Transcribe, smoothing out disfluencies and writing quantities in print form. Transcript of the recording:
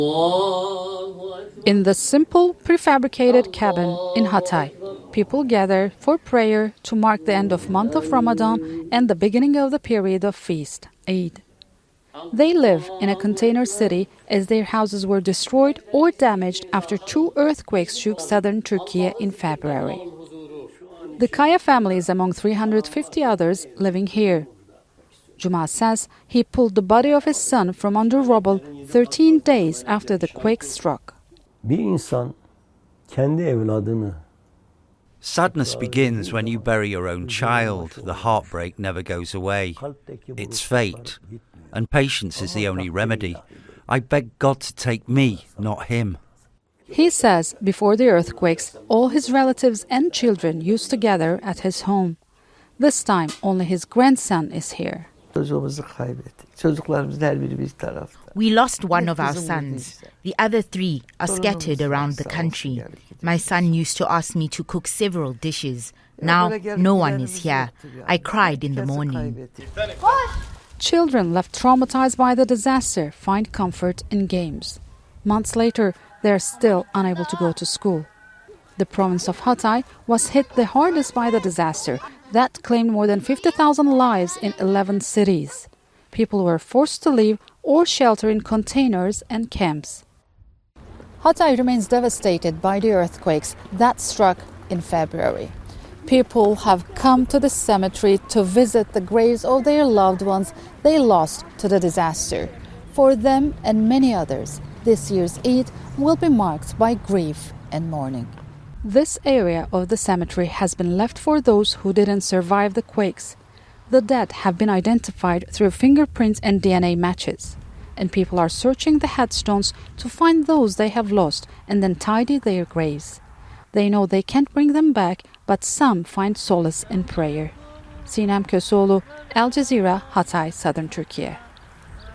In the simple prefabricated cabin in Hatay, people gather for prayer to mark the end of month of Ramadan and the beginning of the period of feast, Eid. They live in a container city as their houses were destroyed or damaged after 2 earthquakes shook southern Turkey in February. The Kaya family is among 350 others living here. Juma says he pulled the body of his son from under rubble 13 days after the quake struck. Sadness begins when you bury your own child. The heartbreak never goes away. It's fate. And patience is the only remedy. I beg God to take me, not him. He says before the earthquakes, all his relatives and children used to gather at his home. This time, only his grandson is here. We lost one of our sons. The other 3 are scattered around the country. My son used to ask me to cook several dishes. Now, no one is here. I cried in the morning. Children left traumatized by the disaster find comfort in games. Months later, they are still unable to go to school. The province of Hatay was hit the hardest by the disaster that claimed more than 50,000 lives in 11 cities. People were forced to leave or shelter in containers and camps. Hatay remains devastated by the earthquakes that struck in February. People have come to the cemetery to visit the graves of their loved ones they lost to the disaster. For them and many others, this year's Eid will be marked by grief and mourning. This area of the cemetery has been left for those who didn't survive the quakes. The dead have been identified through fingerprints and DNA matches, and people are searching the headstones to find those they have lost and then tidy their graves. They know they can't bring them back, but some find solace in prayer. Sinem Köseoğlu, Al Jazeera, Hatay, Southern Turkey.